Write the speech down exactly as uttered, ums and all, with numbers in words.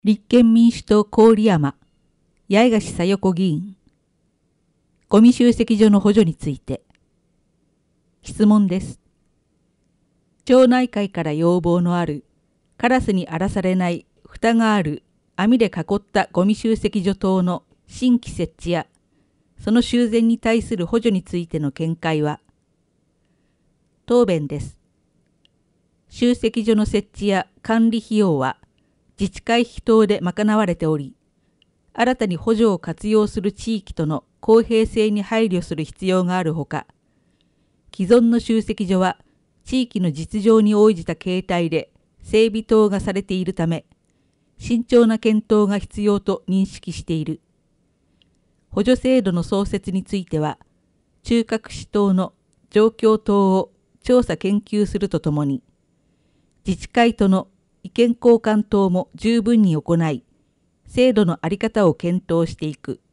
立憲民主党郡山、八重樫佐代子議員。ゴミ集積所の補助について。質問です。町内会から要望のある、カラスに荒らされない蓋がある網で囲ったゴミ集積所等の新規設置や、その修繕に対する補助についての見解は。答弁です。集積所の設置や管理費用は、自治会費等で賄われており、新たに補助を活用する地域との公平性に配慮する必要があるほか、既存の集積所は地域の実情に応じた形態で整備等がされているため、慎重な検討が必要と認識している。補助制度の創設については、中核市等の状況等を調査研究するとともに、自治会との意見交換等も十分に行い、制度の在り方を検討していく。